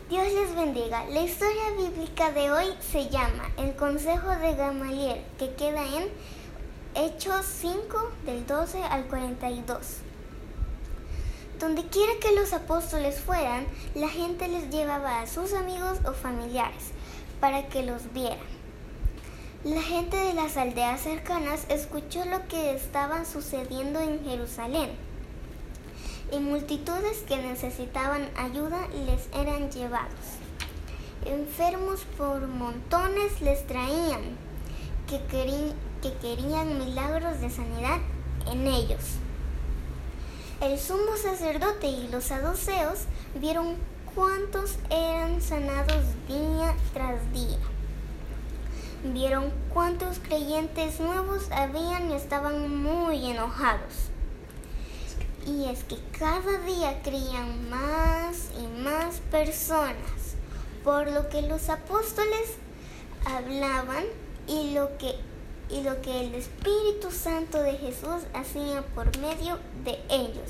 Dios les bendiga. La historia bíblica de hoy se llama El Consejo de Gamaliel, que queda en Hechos 5, del 12 al 42. Donde quiera que los apóstoles fueran, la gente les llevaba a sus amigos o familiares para que los vieran. La gente de las aldeas cercanas escuchó lo que estaba sucediendo en Jerusalén, y multitudes que necesitaban ayuda les eran llevados. Enfermos por montones les traían, que querían milagros de sanidad en ellos. El sumo sacerdote y los saduceos vieron cuántos eran sanados día tras día. Vieron cuántos creyentes nuevos habían y estaban muy enojados. Y es que cada día creían más y más personas, por lo que los apóstoles hablaban y lo que el Espíritu Santo de Jesús hacía por medio de ellos.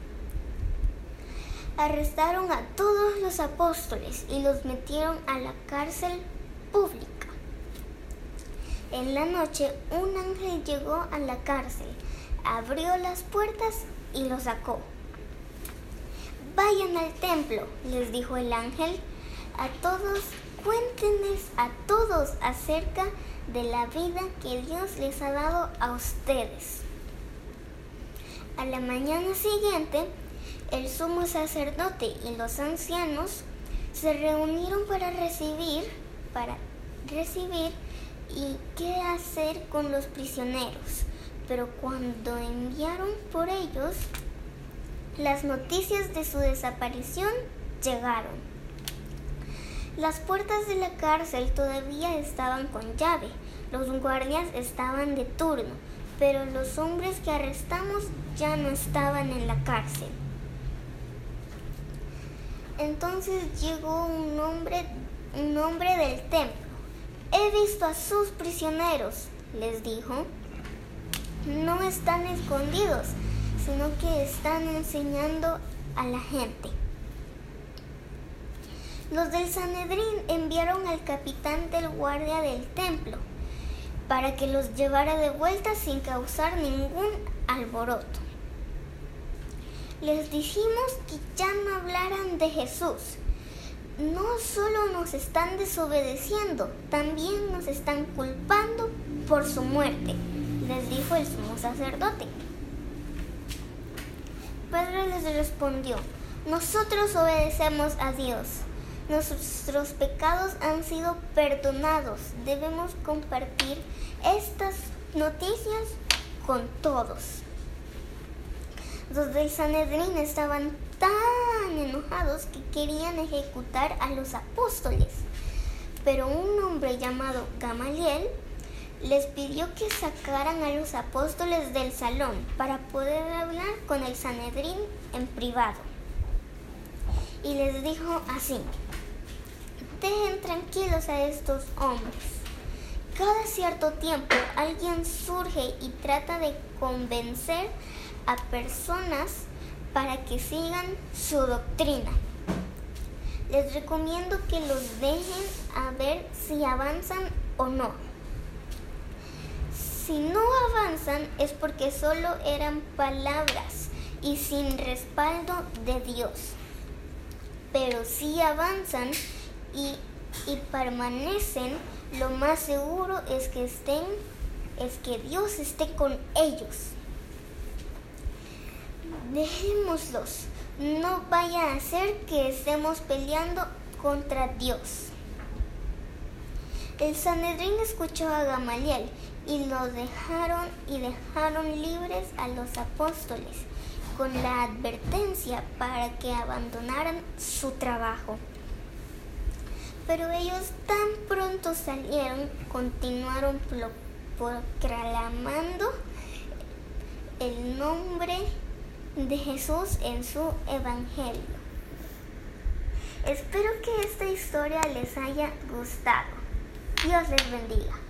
Arrestaron a todos los apóstoles y los metieron a la cárcel pública. En la noche, un ángel llegó a la cárcel, abrió las puertas y los sacó. Vayan al templo, les dijo el ángel, cuéntenles a todos acerca de la vida que Dios les ha dado a ustedes. A la mañana siguiente, el sumo sacerdote y los ancianos se reunieron para recibir y qué hacer con los prisioneros. Pero cuando enviaron por ellos, las noticias de su desaparición llegaron. Las puertas de la cárcel todavía estaban con llave. Los guardias estaban de turno, pero los hombres que arrestamos ya no estaban en la cárcel. Entonces llegó un hombre del templo. He visto a sus prisioneros, les dijo. No están escondidos, sino que están enseñando a la gente. Los del Sanedrín enviaron al capitán del guardia del templo para que los llevara de vuelta sin causar ningún alboroto. Les dijimos que ya no hablaran de Jesús. No solo nos están desobedeciendo, también nos están culpando por su muerte, les dijo el sumo sacerdote. Pedro les respondió: nosotros obedecemos a Dios. Nuestros pecados han sido perdonados. Debemos compartir estas noticias con todos. Los del Sanedrín estaban tan enojados que querían ejecutar a los apóstoles. Pero un hombre llamado Gamaliel les pidió que sacaran a los apóstoles del salón para poder hablar con el Sanedrín en privado. Y les dijo así: dejen tranquilos a estos hombres. Cada cierto tiempo alguien surge y trata de convencer a personas para que sigan su doctrina. Les recomiendo que los dejen a ver si avanzan o no. Si no avanzan es porque solo eran palabras y sin respaldo de Dios. Pero si avanzan y permanecen, lo más seguro es que Dios esté con ellos. Dejémoslos, no vaya a ser que estemos peleando contra Dios. El Sanedrín escuchó a Gamaliel y dejaron libres a los apóstoles con la advertencia para que abandonaran su trabajo. Pero ellos tan pronto salieron, continuaron proclamando el nombre de Jesús en su evangelio. Espero que esta historia les haya gustado. Dios les bendiga.